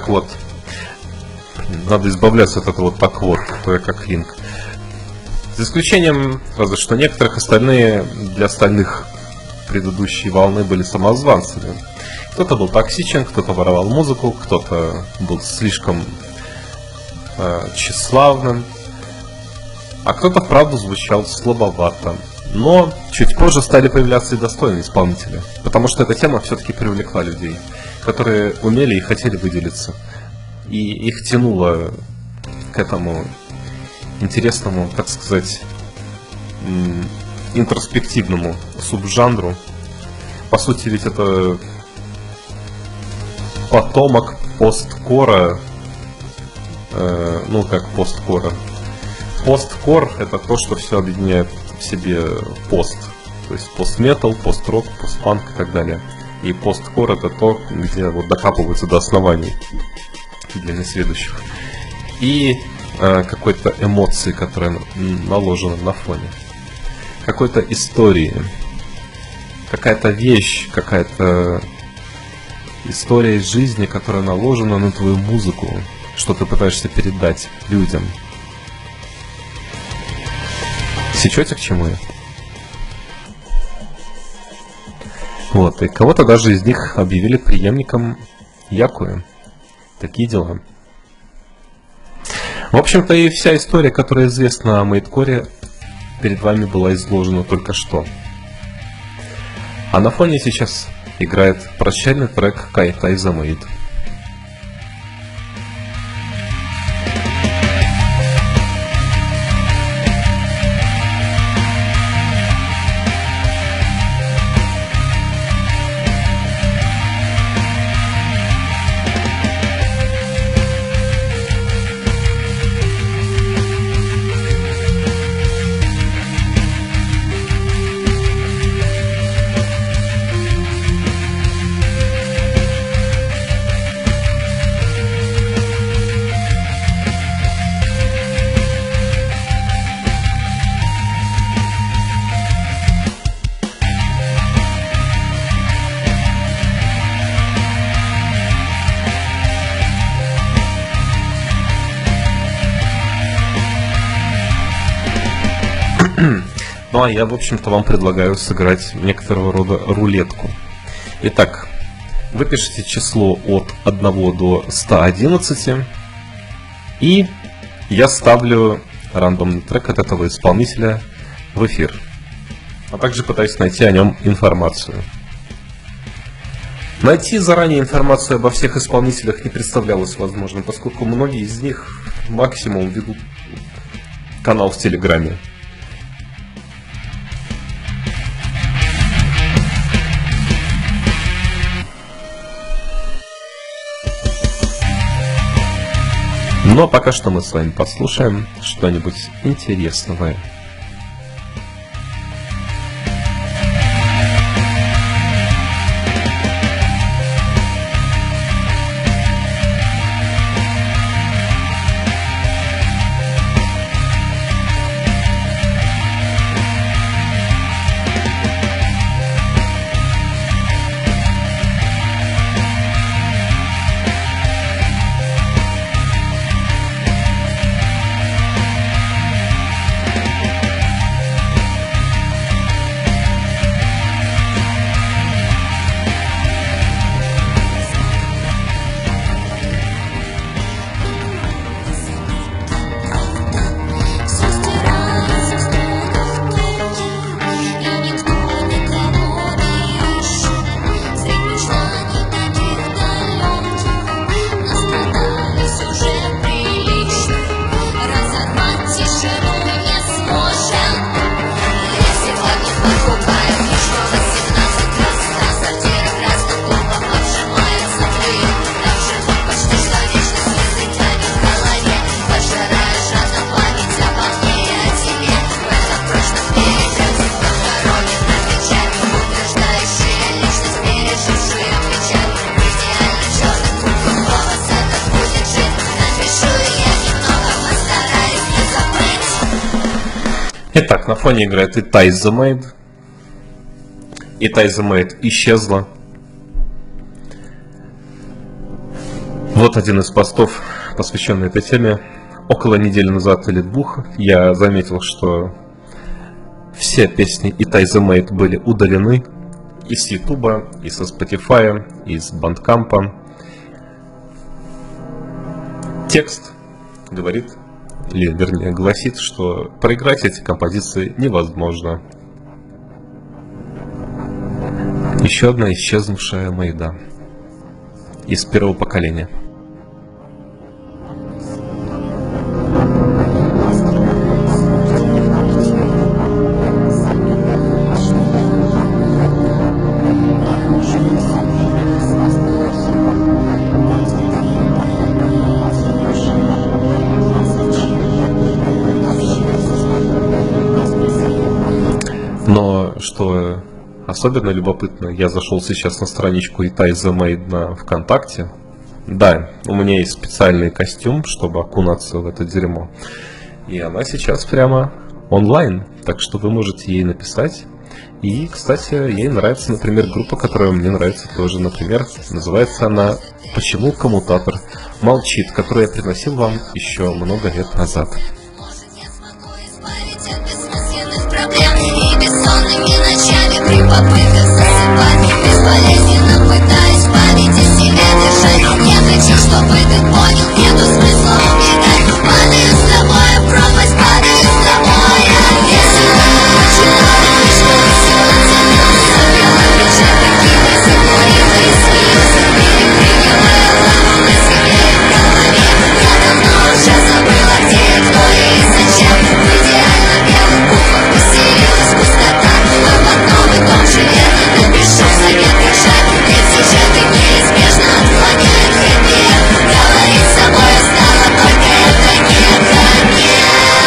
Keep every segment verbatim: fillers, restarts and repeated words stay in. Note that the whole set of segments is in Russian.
Так вот, надо избавляться от этого так вот, то я как Линк. За исключением, разве что некоторых, остальные, для остальных предыдущие волны были самозванцами. Кто-то был токсичен, кто-то воровал музыку, кто-то был слишком э, тщеславным, а кто-то, вправду, звучал слабовато. Но чуть позже стали появляться и достойные исполнители, потому что эта тема все-таки привлекла людей, которые умели и хотели выделиться. И их тянуло к этому интересному, так сказать, интроспективному субжанру. По сути, ведь это потомок посткора, э, ну как посткора. Посткор — это то, что все объединяет в себе пост. То есть постметал, пост-рок, постпанк и так далее. И посткор — это то, где вот докапываются до оснований для несведущих. И э, какой-то эмоции, которая наложена на фоне. Какой-то истории. Какая-то вещь, какая-то история из жизни, которая наложена на твою музыку, что ты пытаешься передать людям. Сечете, к чему я? Вот, и кого-то даже из них объявили преемником Якуэ. Такие дела. В общем-то, и вся история, которая известна о мейдкоре, перед вами была изложена только что. А на фоне сейчас играет прощальный трек Kai Taiza Maid. Ну а я, в общем-то, вам предлагаю сыграть некоторого рода рулетку. Итак, вы пишете число от одного до ста одиннадцати, и я ставлю рандомный трек от этого исполнителя в эфир. А также пытаюсь найти о нем информацию. Найти заранее информацию обо всех исполнителях не представлялось возможным, поскольку многие из них максимум ведут канал в Телеграме. Но пока что мы с вами послушаем что-нибудь интересное. Итак, на фоне играет и Taiza Maid. И Taiza Maid исчезла. Вот один из постов, посвященный этой теме. Около недели назад или двух я заметил, что все песни Itai the Maid были удалены и с Ютуба, и со Spotify, и с Bandcamp. Текст говорит, или вернее гласит, что проиграть эти композиции невозможно. Еще одна исчезнувшая Мейда из первого поколения. Но что особенно любопытно, я зашел сейчас на страничку Itai the Maid на ВКонтакте. Да, у меня есть специальный костюм, чтобы окунаться в это дерьмо. И она сейчас прямо онлайн, так что вы можете ей написать. И, кстати, ей нравится, например, группа, которая мне нравится тоже. Например, называется она «Почему коммутатор молчит», которую я приносил вам еще много лет назад. Бессонными ночами при попытках засыпать, безболезненно пытаясь память из себя держать. Не хочу, чтобы ты понял, нету смысла убегать. Падаю с тобой в пропасть, падаю с тобой. Если ты начинала, что все оценился, белая печатка кидай, закурила и смеется. Перепрыгивая лаву на себе и в голове. Я давно уже забыла, где и кто и зачем. В идеально белых буквах поселилась пустота. Мы в одном и том же верно напишу совет, как жаль. Ведь сюжеты неизбежно отклоняют хэппи-энд. Говорить с собой стало только это не конец.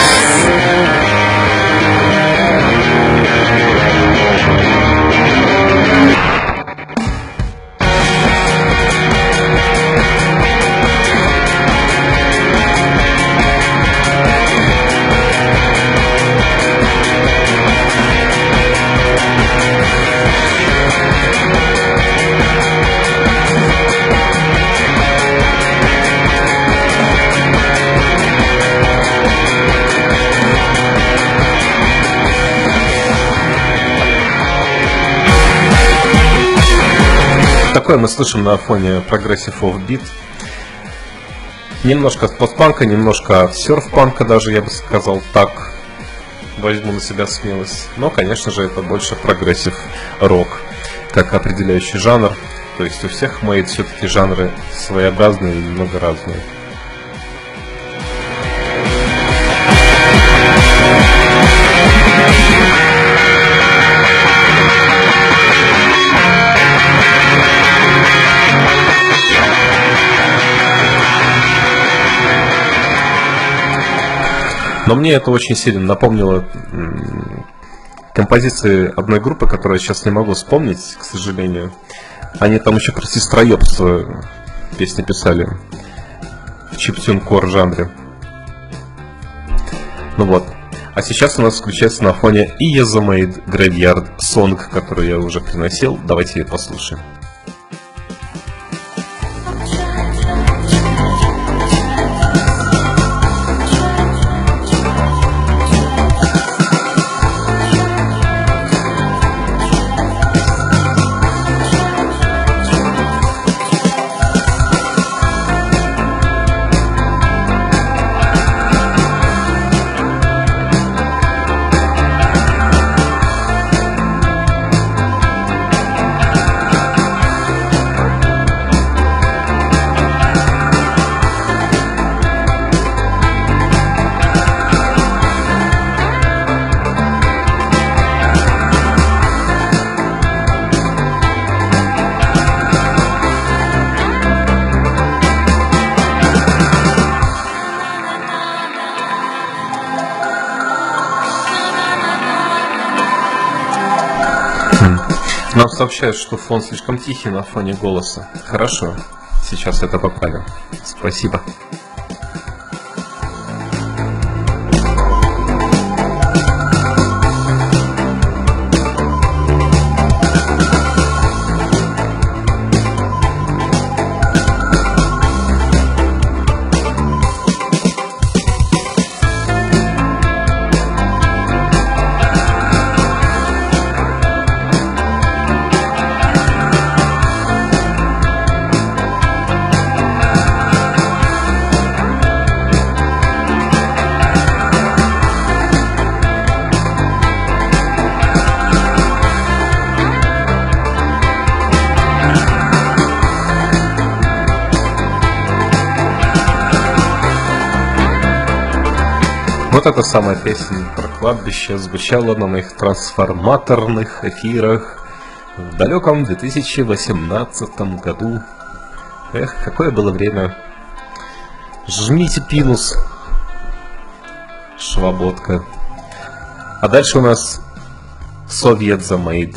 Такое мы слышим на фоне Progressive Offbeat. Немножко от постпанка, немножко от серф-панка даже, я бы сказал так. Возьму на себя смелость. Но, конечно же, это больше прогрессив рок, как определяющий жанр. То есть у всех Maid все-таки жанры своеобразные и немного разные. Но мне это очень сильно напомнило композиции одной группы, которую я сейчас не могу вспомнить, к сожалению. Они там еще как раз и строебство песни писали в чиптюн-кор жанре. Ну вот. А сейчас у нас включается на фоне Itai the Maid Graveyard Song, которую я уже приносил. Давайте ее послушаем. Нам сообщают, что фон слишком тихий на фоне голоса. Хорошо, сейчас это поправим. Спасибо. Вот эта самая песня про кладбище звучала на моих трансформаторных эфирах в далеком две тысячи восемнадцатом году. Эх, какое было время. Жмите пинус, швободка. А дальше у нас Совет Замейд.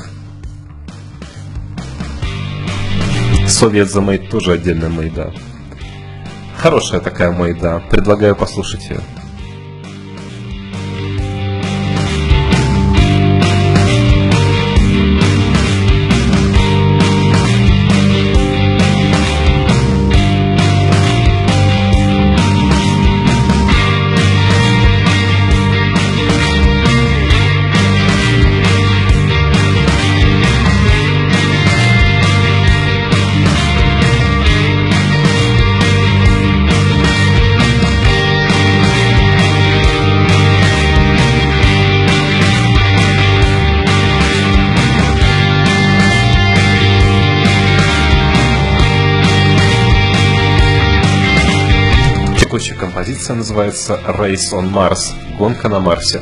Совет Замейд тоже отдельная майда. Хорошая такая майда. Предлагаю послушать ее. Текущая композиция называется Race on Mars. Гонка на Марсе.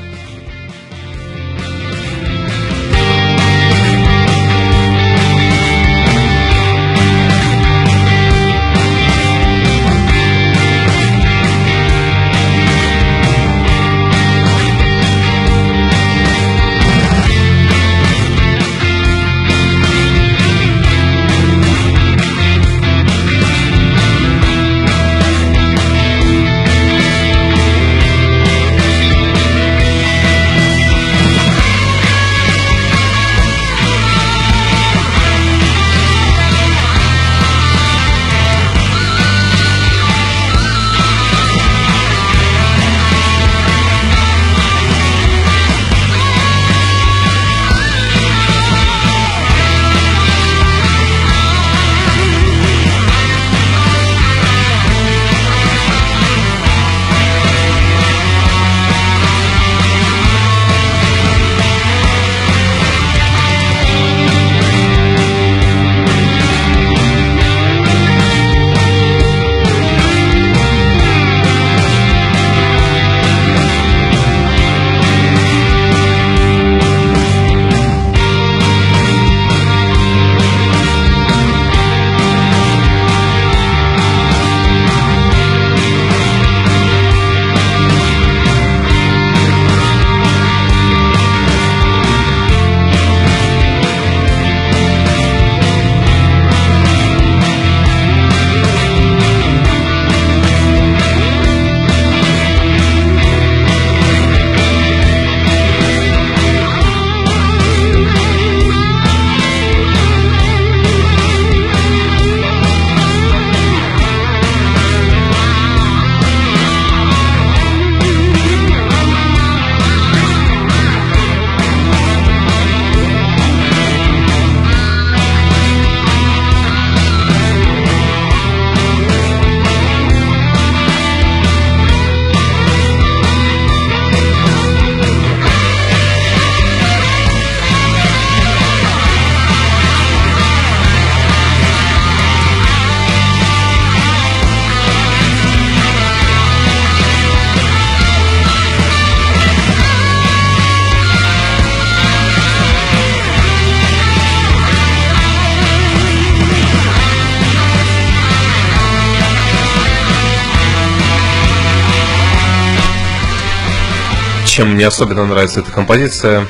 Чем мне особенно нравится эта композиция,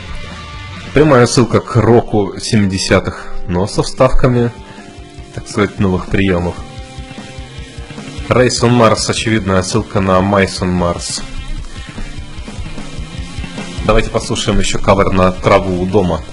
прямая ссылка к року семидесятых, но со вставками, так сказать, новых приемов. Race on Mars, очевидная ссылка на Mice on Mars. Давайте послушаем еще кавер на «Траву у дома».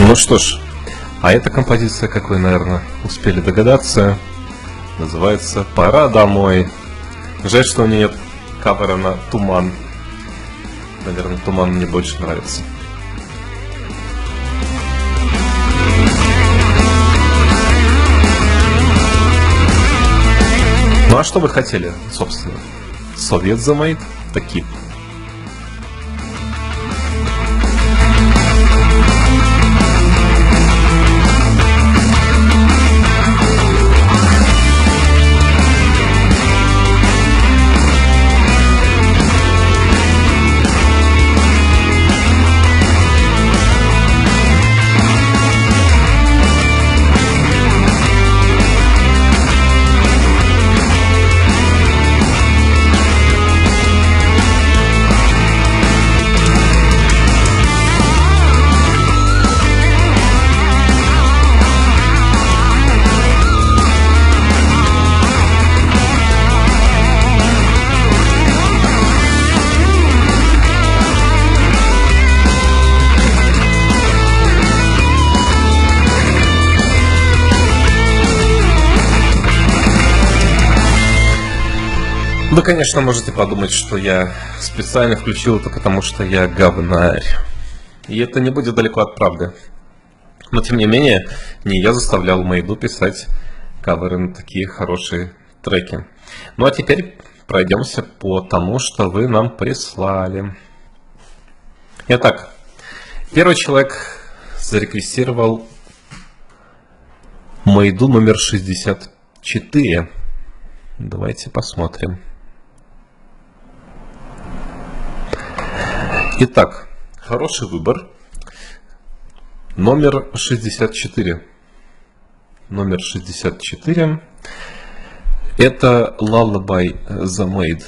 Ну что ж, а эта композиция, как вы, наверное, успели догадаться, называется «Пора домой». Жаль, что у нее нет кавера на «Туман». Наверное, «Туман» мне больше нравится. Ну а что вы хотели, собственно? Совет замает такие. Вы, конечно, можете подумать, что я специально включил это, потому что я говнарь. И это не будет далеко от правды. Но, тем не менее, не я заставлял Мэйду писать каверы на такие хорошие треки. Ну, а теперь пройдемся по тому, что вы нам прислали. Итак, первый человек зареквестировал Мэйду номер шестьдесят четыре. Давайте посмотрим. Итак, хороший выбор. Номер шестьдесят четыре. Номер шестьдесят четыре. Это Lullaby The Maid.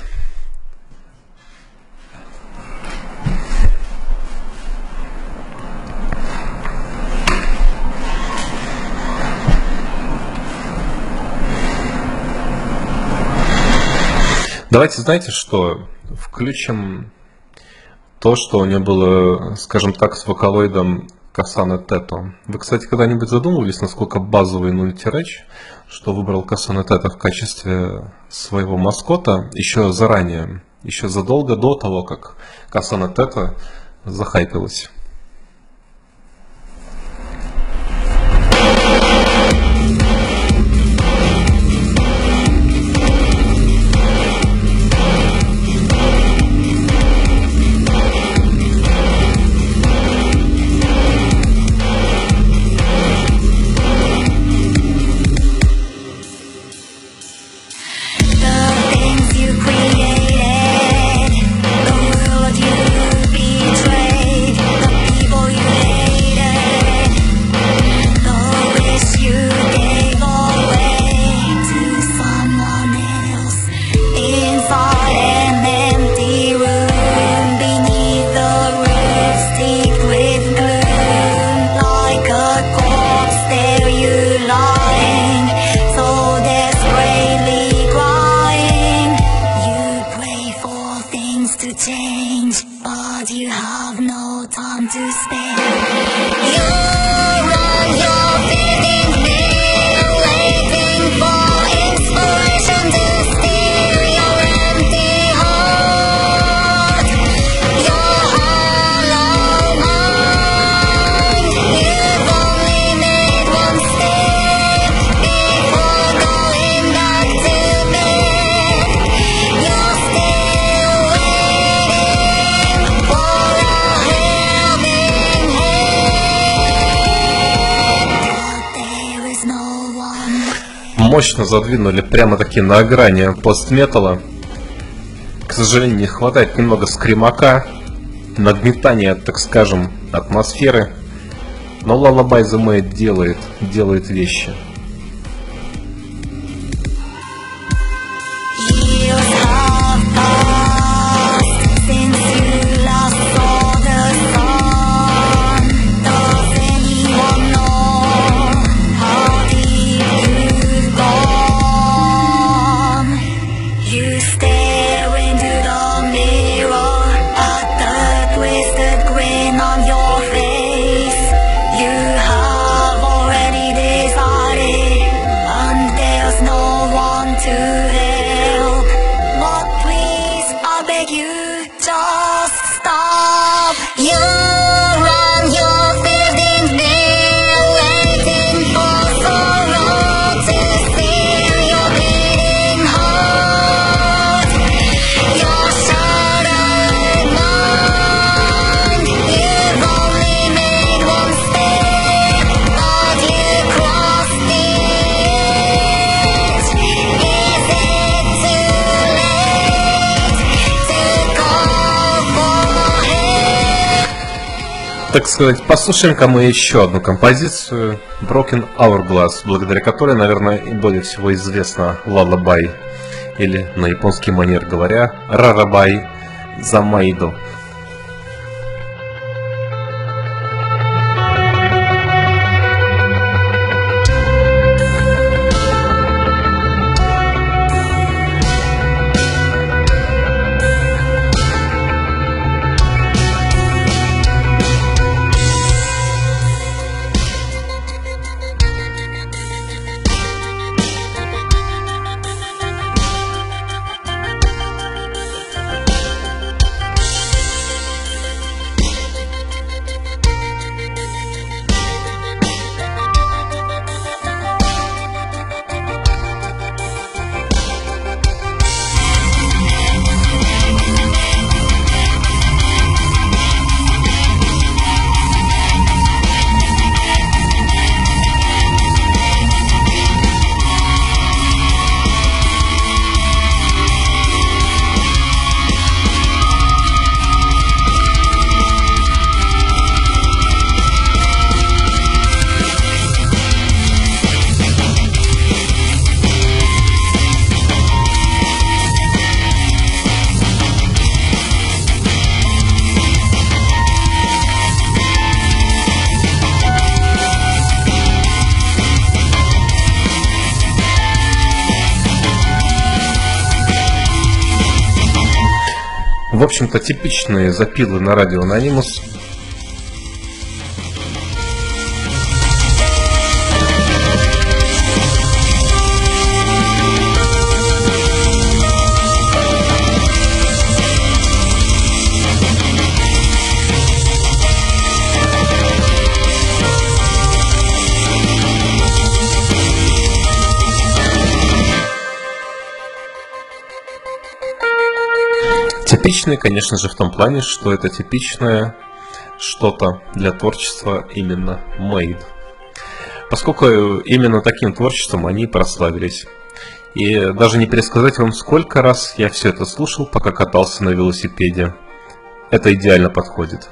Давайте, знаете что, включим то, что у нее было, скажем так, с вокалоидом Касане Тето. Вы, кстати, когда-нибудь задумывались, насколько базовый Нунти Рэч, что выбрал Касане Тето в качестве своего маскота еще заранее, еще задолго до того, как Касане Тето захайпилась? Мощно задвинули прямо-таки на грани постметалла. К сожалению, не хватает немного скримака, нагнетания, так скажем, атмосферы. Но Lullaby The Maid делает, делает вещи. You так сказать, послушаем-ка мы еще одну композицию Broken Hourglass, благодаря которой, наверное, и более всего известна Lullaby, или на японский манер говоря, Рарабай Замайдо. В общем-то, типичные запилы на радио Анонимус. Типичные, конечно же, в том плане, что это типичное что-то для творчества именно Made. Поскольку именно таким творчеством они прославились. И даже не пересказать вам, сколько раз я все это слушал, пока катался на велосипеде. Это идеально подходит.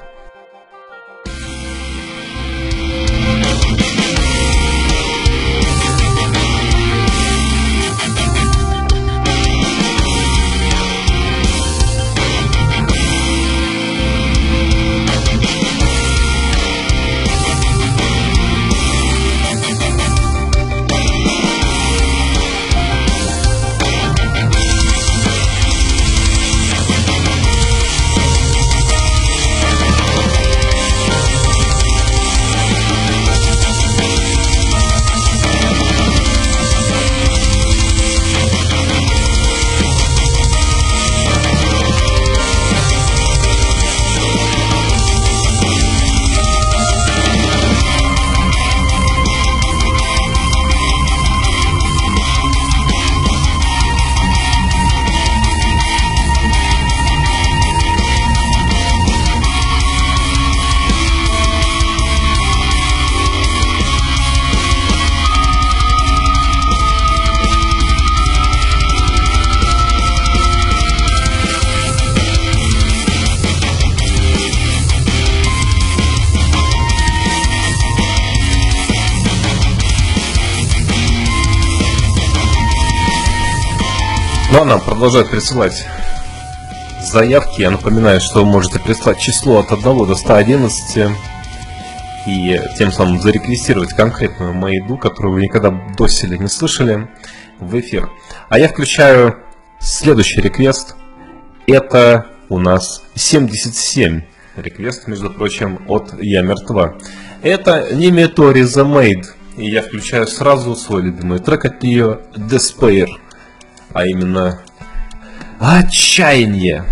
Ну а нам продолжают присылать заявки. Я напоминаю, что вы можете прислать число от одного до ста одиннадцати и тем самым зареквестировать конкретную Мэйду, которую вы никогда доселе не слышали, в эфир. А я включаю следующий реквест. Это у нас семьдесят семь. Реквест, между прочим, от Я Мертва. Это Nimetori The Maid. И я включаю сразу свой любимый трек от нее, Despair. А именно отчаяние.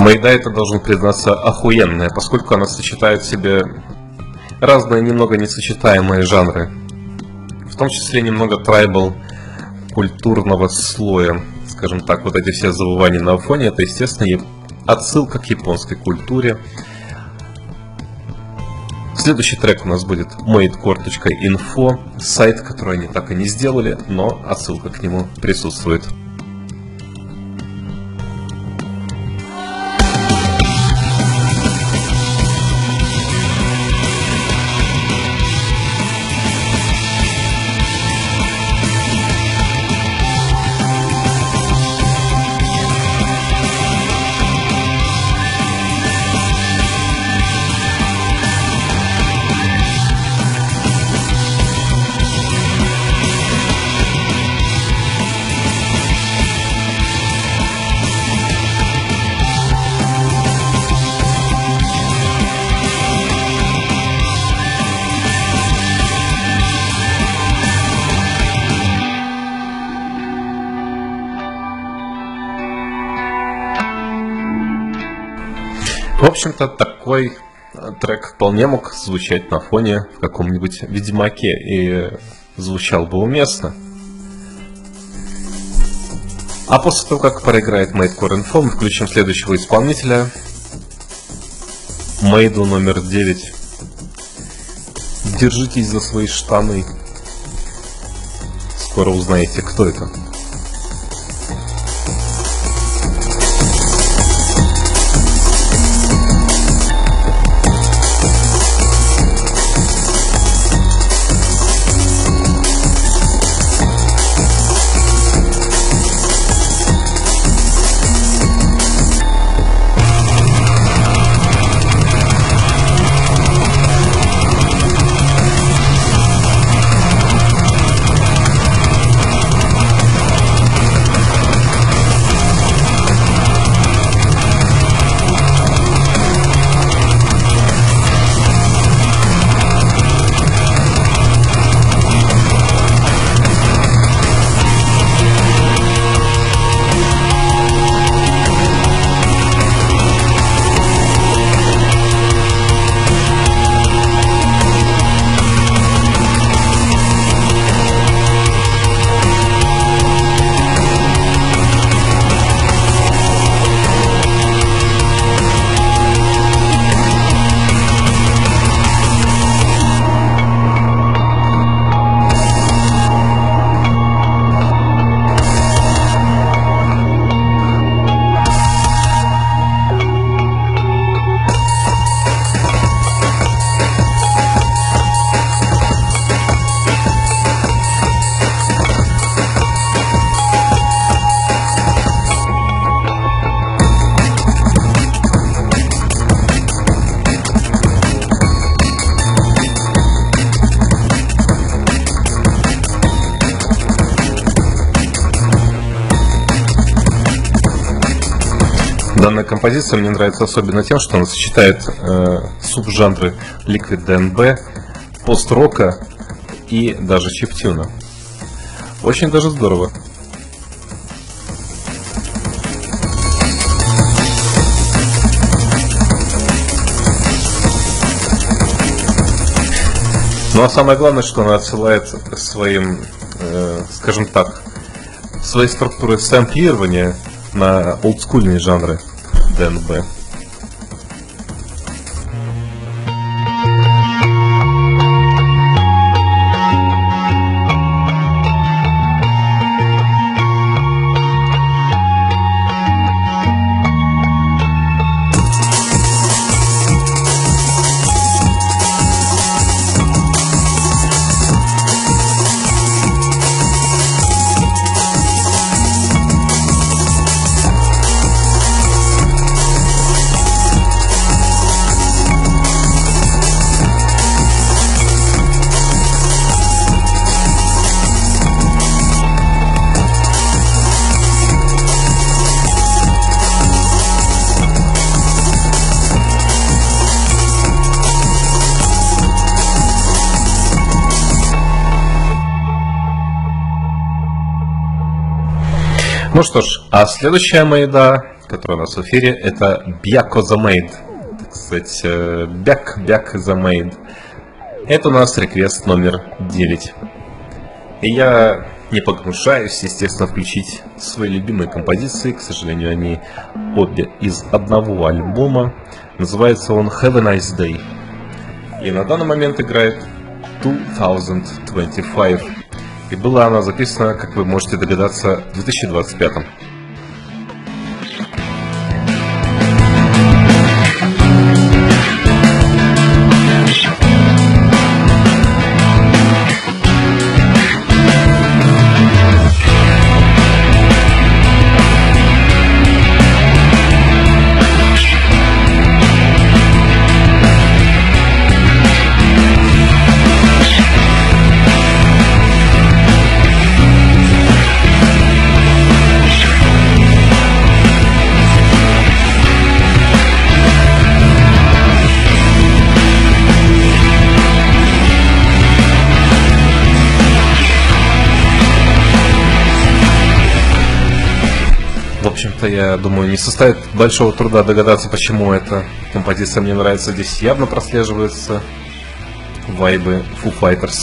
Майда, это, должен признаться, охуенная, поскольку она сочетает в себе разные немного несочетаемые жанры. В том числе немного трайбл культурного слоя. Скажем так, вот эти все завывания на фоне, это, естественно, отсылка к японской культуре. Следующий трек у нас будет madecore точка инфо, сайт, который они так и не сделали, но отсылка к нему присутствует. В общем-то, такой трек вполне мог звучать на фоне в каком-нибудь Ведьмаке и звучал бы уместно. А после того, как проиграет madecore точка инфо, мы включим следующего исполнителя, Мейду номер девять. Держитесь за свои штаны. Скоро узнаете, кто это. Данная композиция мне нравится особенно тем, что она сочетает э, субжанры Liquid ди энд би, пост-рока и даже чиптюна. Очень даже здорово. Ну а самое главное, что она отсылает своим, э, скажем так, своей структурой сэмплирования на олдскульные жанры ди энд би. Ну что ж, а следующая моя еда, которая у нас в эфире, это Бяко за Мейд. Так сказать, Бяк, Бяк за Мейд. Это у нас реквест номер девять. И я не погнушаюсь, естественно, включить свои любимые композиции. К сожалению, они обе из одного альбома. Называется он Have a Nice Day. И на данный момент играет две тысячи двадцать пять. И была она записана, как вы можете догадаться, в две тысячи двадцать пятом. В общем-то, я думаю, не составит большого труда догадаться, почему эта композиция мне нравится. Здесь явно прослеживаются вайбы Foo Fighters.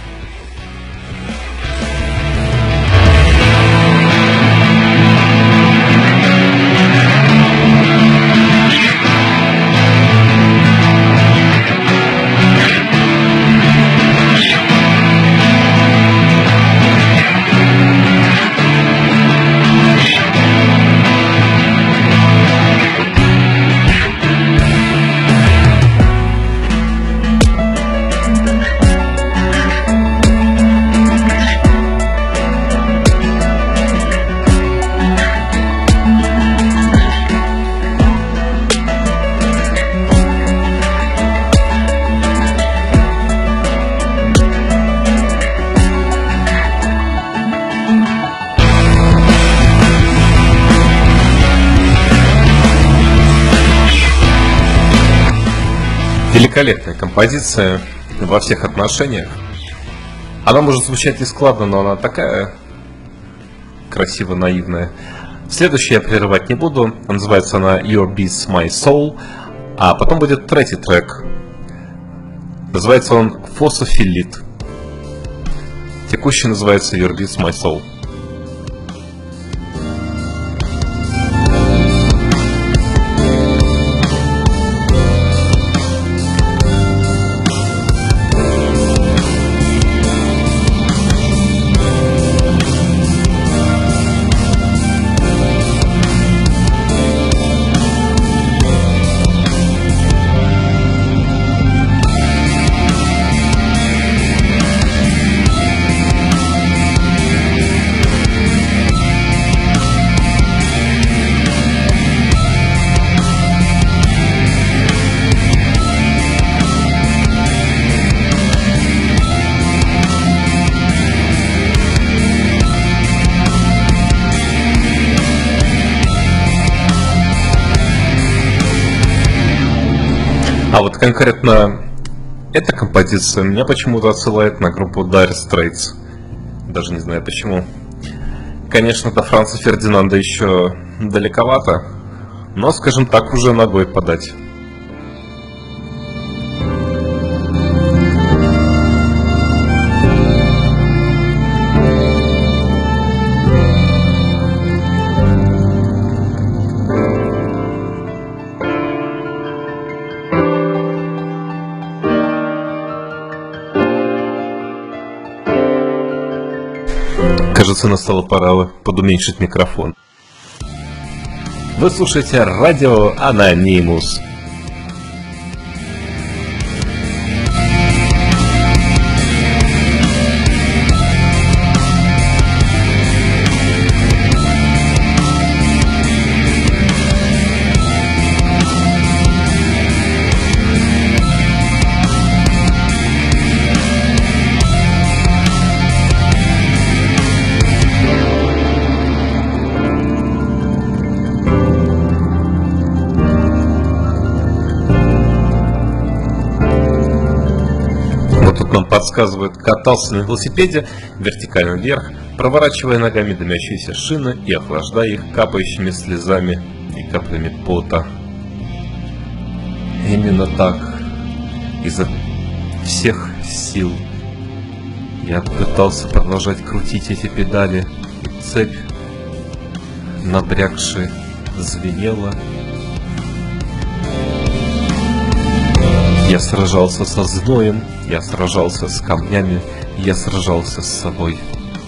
Великолепная композиция во всех отношениях. Она может звучать и складно, но она такая красиво наивная. Следующее я прерывать не буду. Называется она Your Beats My Soul. А потом будет третий трек. Называется он Phosphophylite. Текущий называется Your Beats My Soul. А вот конкретно эта композиция меня почему-то отсылает на группу Dire Straits. Даже не знаю почему. Конечно, до Франца Фердинанда еще далековато, но, скажем так, уже ногой подать. Кажется, настала пора подуменьшить микрофон. Вы слушаете радио Анонимус. подсказывает, катался на велосипеде вертикально вверх, проворачивая ногами дымящиеся шины и охлаждая их капающими слезами и каплями пота. Именно так, изо всех сил, я пытался продолжать крутить эти педали, и цепь, набрякшая, звенела. Я сражался со зноем, я сражался с камнями, я сражался с собой.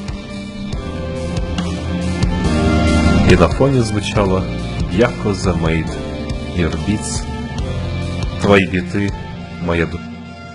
И на фоне звучало «Яко the made your beats», «Твои биты, моя душа».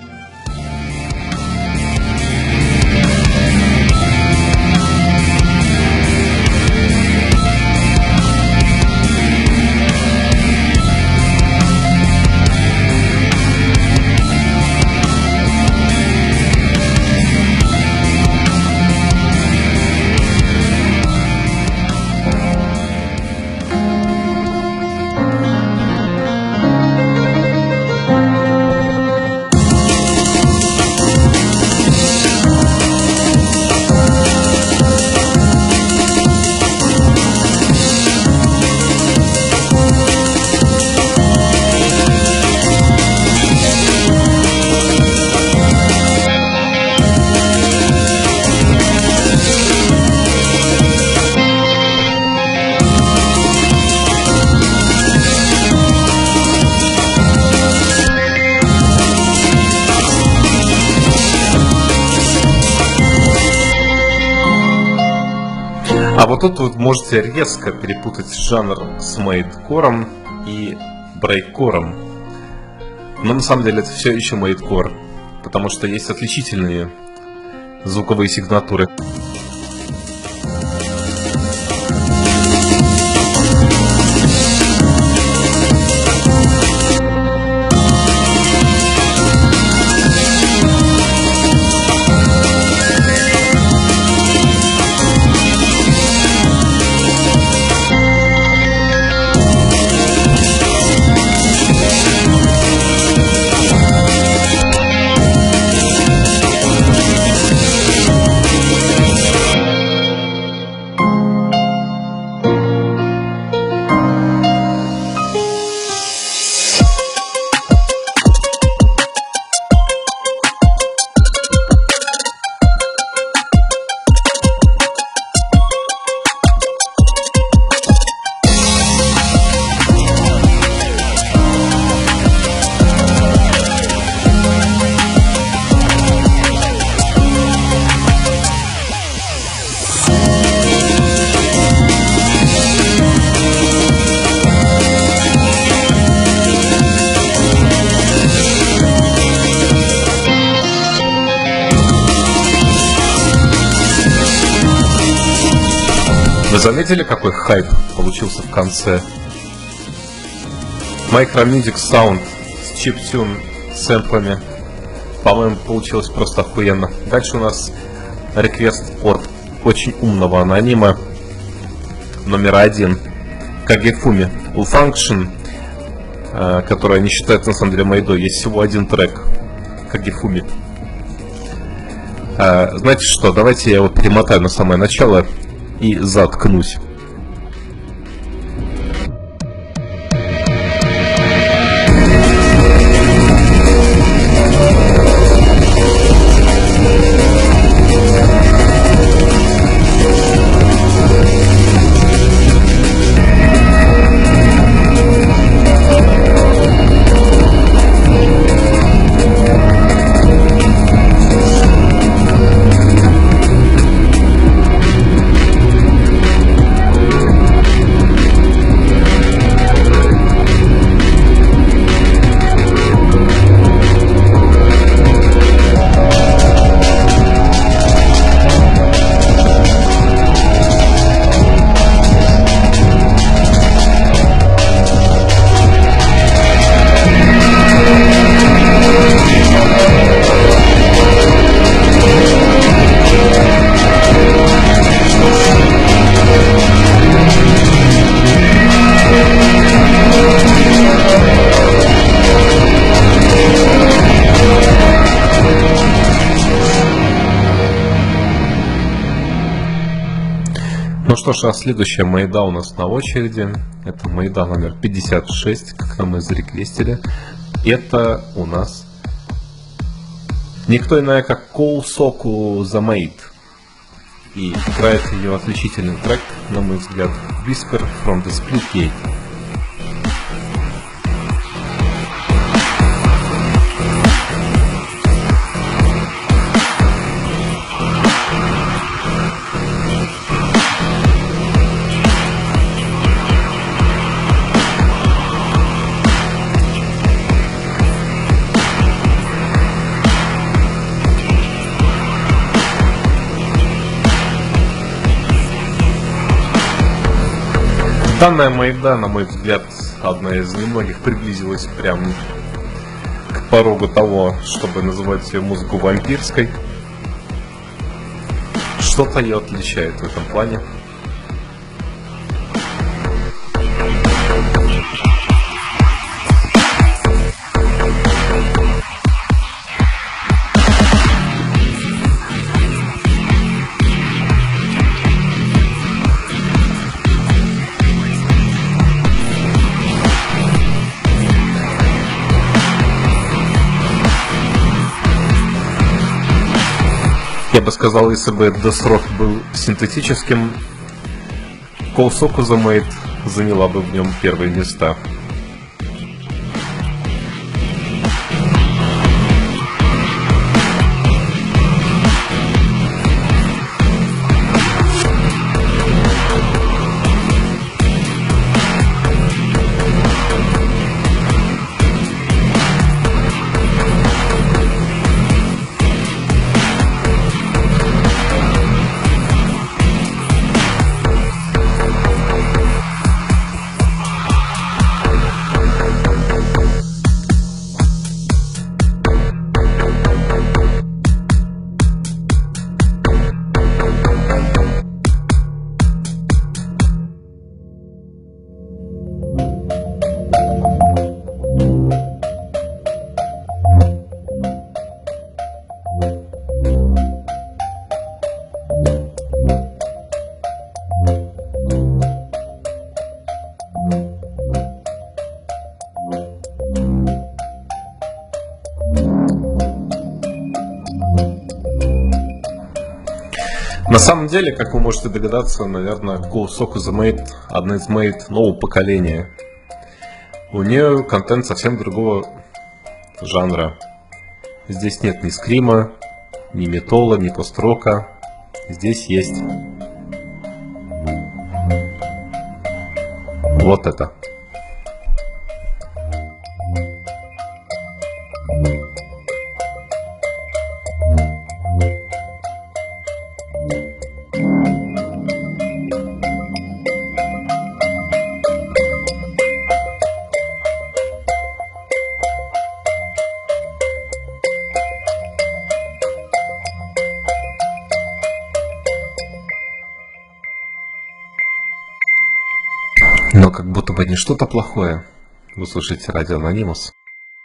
А вот тут вы можете резко перепутать жанр с мейдкором и брейккором. Но на самом деле это все еще мейдкор, потому что есть отличительные звуковые сигнатуры. Вы заметили, какой хайп получился в конце? Micromusic Sound с чиптюн сэмплами. По-моему, получилось просто охуенно. Дальше у нас реквест от очень умного анонима номер один Кагефуми. У Function, которая не считается на самом деле мейдой, есть всего один трек Кагефуми. Знаете что, давайте я его перемотаю на самое начало и заткнусь. Ну что ж, а следующая майда у нас на очереди. Это майда номер пятьдесят шесть, как нам и зареквестили. Это у нас никто иная, как Kosoku The Maid. И играет ее отличительный трек, на мой взгляд, Whisper from the Split Gate. Данная майда, на мой взгляд, одна из немногих приблизилась прям к порогу того, чтобы называть ее музыку вампирской. Что-то ее отличает в этом плане. Я бы сказал, если бы Death Rock был синтетическим, Kosoku The Maid заняла бы в нем первые места. На самом деле, как вы можете догадаться, наверное, Kosoku The Maid одна из мейд нового поколения. У нее контент совсем другого жанра. Здесь нет ни скрима, ни металла, ни пост-рока. Здесь есть вот это. Но как будто бы не что-то плохое. Вы слушаете радио Анонимус.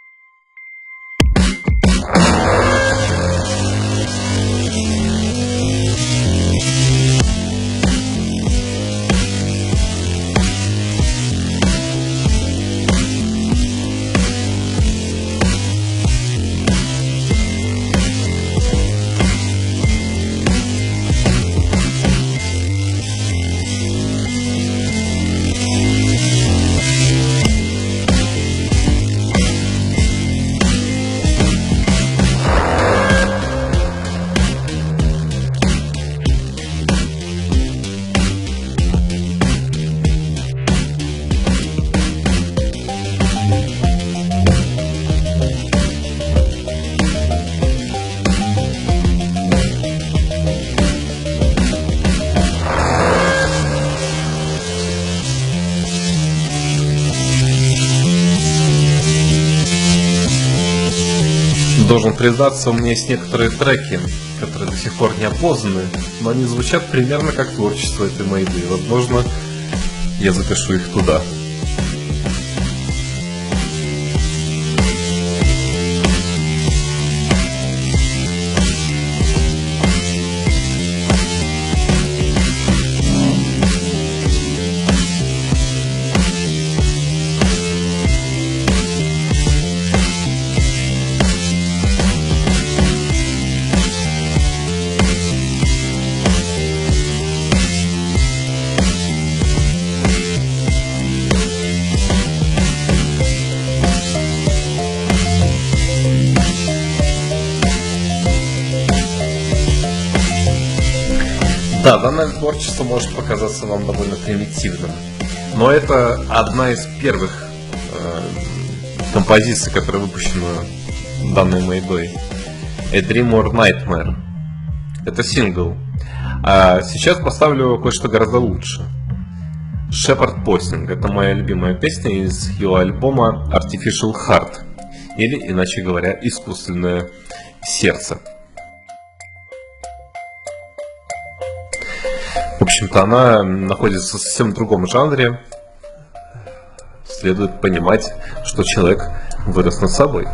Должен признаться, у меня есть некоторые треки, которые до сих пор не опознаны, но они звучат примерно как творчество этой мейды. Возможно, я запишу их туда. Да, данное творчество может показаться вам довольно примитивным, но это одна из первых э, композиций, которая выпущена данной Мэйдой. A Dream or Nightmare. Это сингл. А сейчас поставлю кое-что гораздо лучше. Shepherd Posting. Это моя любимая песня из ее альбома Artificial Heart. Или, иначе говоря, искусственное сердце. В общем-то, она находится в совсем другом жанре. Следует понимать, что человек вырос над собой.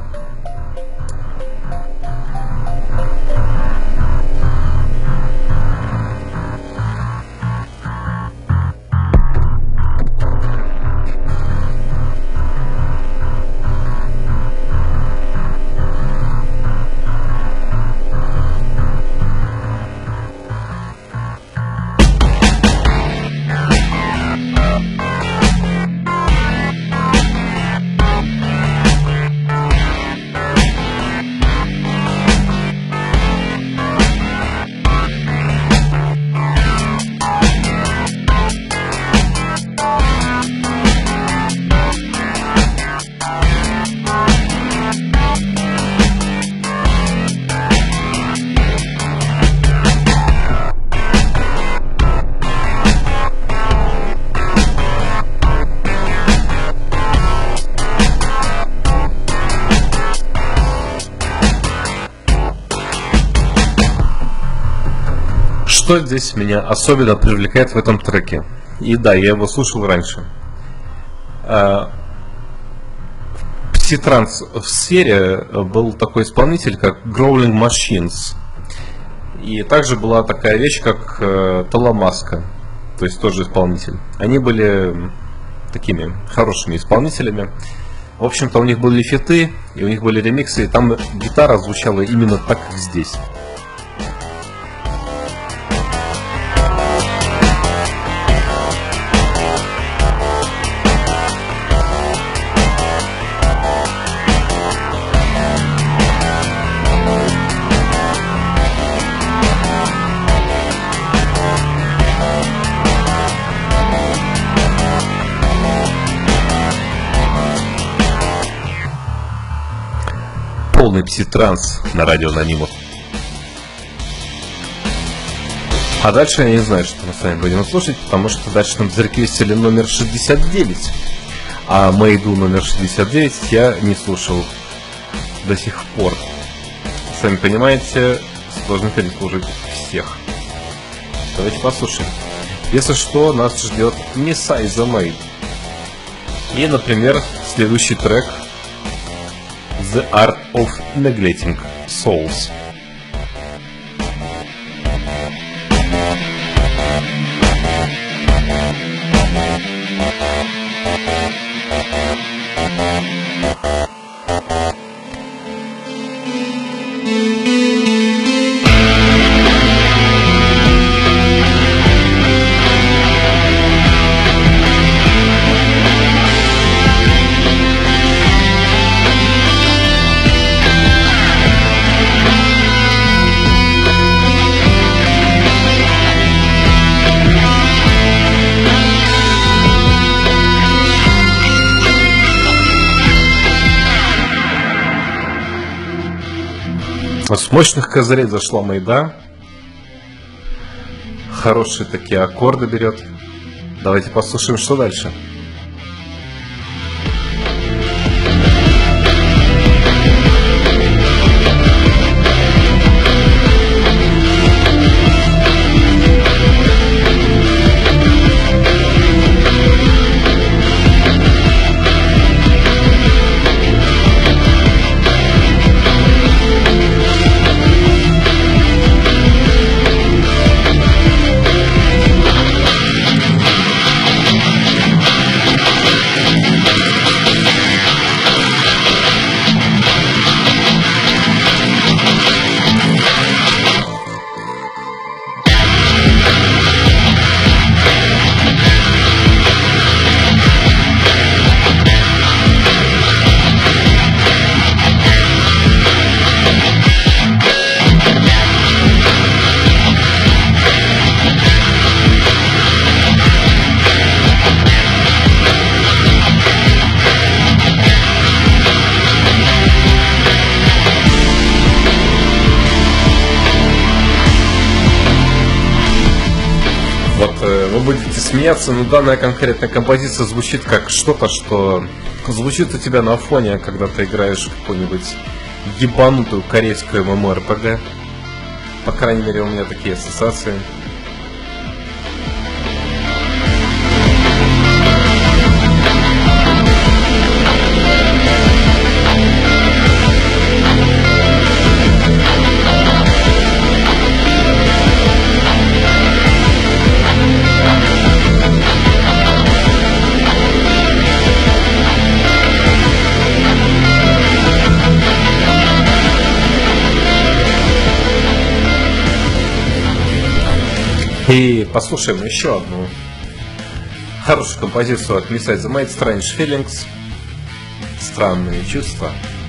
Что здесь меня особенно привлекает в этом треке? И да, я его слушал раньше. В пситранс в сфере был такой исполнитель, как Growling Machines. И также была такая вещь, как Таламаска, то есть тоже исполнитель. Они были такими хорошими исполнителями. В общем-то, у них были фиты, и у них были ремиксы, и там гитара звучала именно так, как здесь. Полный пситранс на радио Анонимус. А дальше я не знаю, что мы с вами будем слушать, потому что дальше нам зареквестили номер шестьдесят девять. А Мэйду номер шестьдесят девять я не слушал до сих пор. Сами понимаете, должны переслушать всех. Давайте послушаем. Если что, нас ждет Messiah the Maid. И, например, следующий трек The Art of Neglecting Souls. С мощных козырей зашла Мэйда. Хорошие такие аккорды берет. Давайте послушаем, что дальше. Вот э, вы будете смеяться, но данная конкретная композиция звучит как что-то, что звучит у тебя на фоне, когда ты играешь какую-нибудь ебанутую корейскую MMORPG. По крайней мере, у меня такие ассоциации. И послушаем еще одну хорошую композицию от Misside the Made, Strange Feelings, странные чувства.